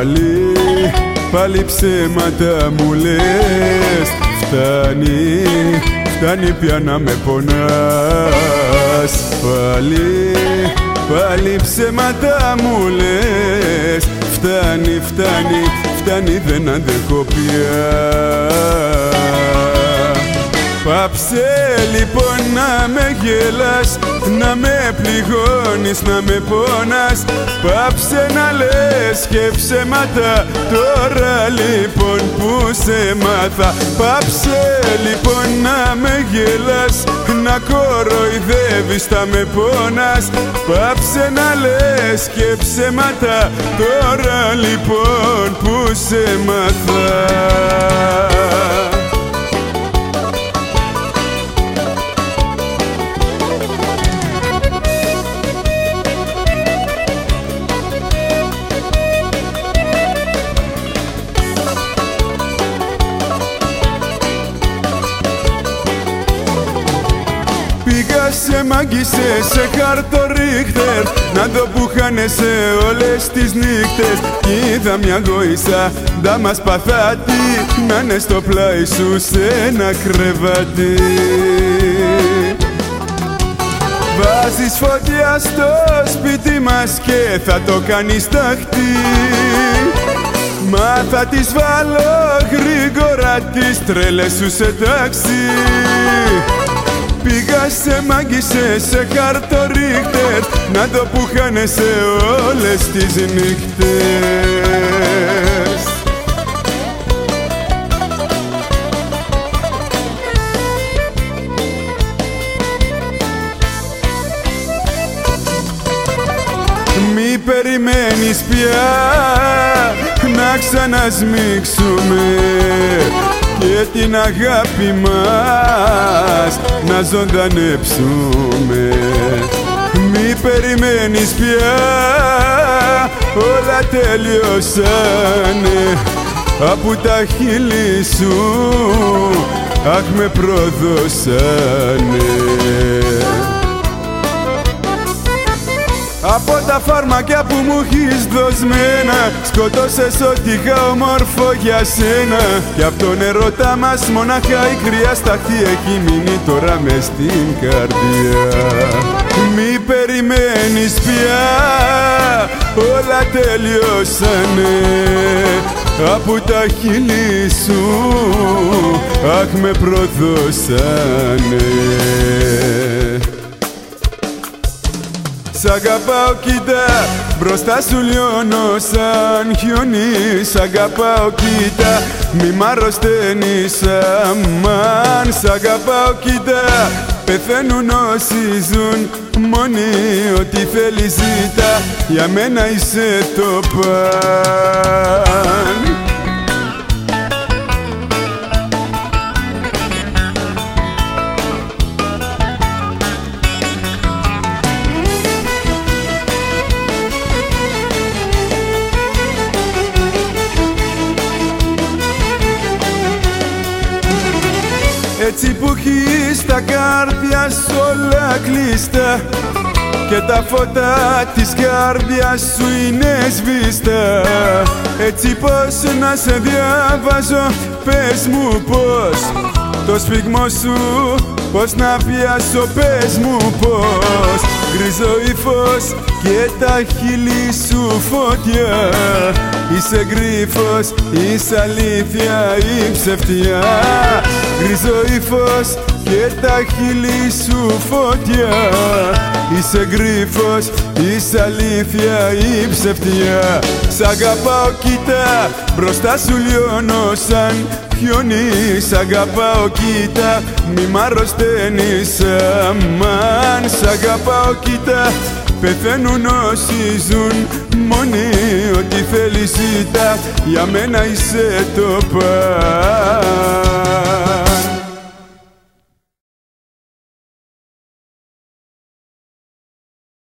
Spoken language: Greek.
Πάλι ψέματα μου λες. Φτάνει πια να με πονάς. Πάλι ψέματα μου λες. Φτάνει δεν αντέχω πια. Πάψε λοιπόν να με γελάς, να με πληγώνεις, να με πονάς. Πάψε να λες και ψέματα, τώρα λοιπόν που σε μάθα. Πάψε λοιπόν να με γελάς, να κοροϊδεύεις, θα με πονάς. Πάψε να λες και ψέματα, τώρα λοιπόν που σε μάθα. Πήγα σε μάγισσε, σε χαρτορίχτερ, να το που χάνεσαι όλες τις νύχτες. Κι είδα μια γόησα, ντάμα σπαθάτη, να είναι στο πλάι σου σε ένα κρεβάτι. Βάζεις φωτιά στο σπίτι μας και θα το κάνεις τάχτη. Μα θα τις βάλω γρήγορα τις τρέλες σου σε τάξη. Πήγα σε μάγισσε, σε χαρτορίχτερ, να το που χάνεσαι όλες τις νύχτες. Μη περιμένεις πια να ξανασμίξουμε και την αγάπη μας να ζωντανέψουμε. Μη περιμένεις πια, όλα τελειώσανε. Από τα χείλη σου, αχ με προδώσανε. Από τα φάρμακια που μου έχεις δοσμένα, σκοτώσες ό,τι είχα όμορφο για σένα. Κι απ' τον ερώτα μας μονάχα η κρύα σταχτή έχει μείνει τώρα μες στην καρδιά. Μη περιμένεις πια, όλα τελειώσανε. Από τα χείλη σου, αχ με προδώσανε. Σ' αγαπάω κοίτα, μπροστά σου λιώνω σαν χιόνι. Σ' αγαπάω κοίτα, μη μ' αρρωσταίνεις αμάν. Σ' αγαπάω κοίτα, πεθαίνουν όσοι ζουν μόνοι. Ό,τι θέλεις ζήτα, για μένα είσαι το παν. Έτσι που έχεις τα κάρδια σου όλα κλειστά και τα φώτα της καρδιάς σου είναι σβήστα. Έτσι πως να σε διαβάζω, πες μου πως το σφιγμό σου πως να πιάσω, πες μου πως. Γκρίζο ύφος και τα χείλη σου φωτιά. Είσαι γρίφος, είσαι αλήθεια ή ψευτιά. Γκρίζο ύφος και τα χείλη σου φωτιά. Είσαι γρίφος, είσαι αλήθεια ή ψευτιά. Σ' αγαπάω κοίτα, μπροστά σου λιώνω σαν χιόνι. Σ' αγαπάω κοίτα, μη μ' αρρωσταίνεις αμάν. Σ' αγαπάω κοίτα, πεθαίνουν όσοι ζουν μόνοι. Ό,τι θέλεις ζήτα, για μένα είσαι το παν.